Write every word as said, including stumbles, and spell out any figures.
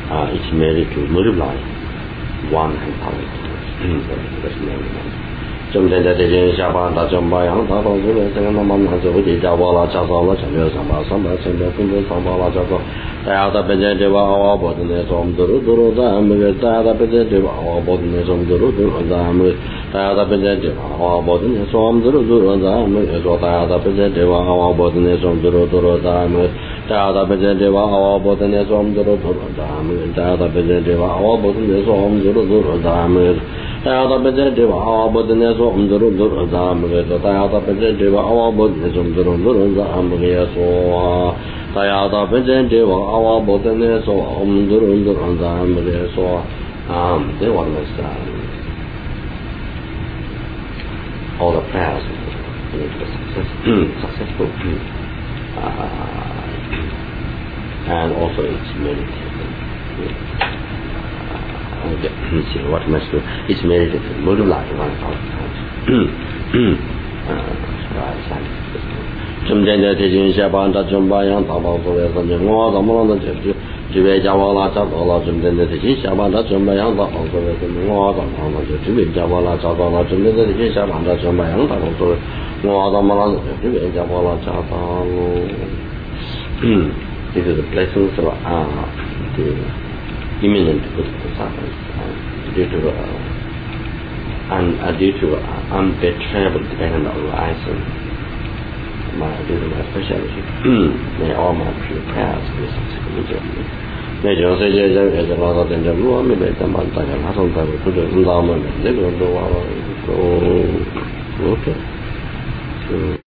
uh, it's made to multiply one and power. That's the name. 中间的这些下巴大中巴阳大到这个这个那么那就不计加巴了加少了全部上巴上巴前面分别上巴了加少大家的本身这把阿波的那种都都都在那个大家的本身这把阿波的那种都都都在那个大家的本身这把阿波的那种都都都在那个说大家的本身这把阿波的那种都都都在那个大家的本身这把阿波的那种都都都在那个大家的本身这把阿波的那种都都都在那个大家的本身这把阿波的那种都都都在那个大家的本身这把阿波的那种都都都在那个说大家的本身这把阿波的那种都都都在那个说啊这我们是 all the prayers successful successful uh, and also it's meditated. Uh, let's see what must do. It's meditated, multiply one thousand times. uh, 中间的这些下班的中班样大包作为三千我怎么能就就就别加我了找到了中间的这些下班的中班样大包作为三千我怎么能就就别加我了找到了中间的这些下班的中班样大包作为我怎么能就别加我了找到了嗯这个 blessing 是吧啊这个 imminent good success due to un due to unbetrayable dependent on license my due to my specialty may all my prayers be successful 那种世界上也是老早真正我们没怎么大家马上在不是知道吗这个都完了都 OK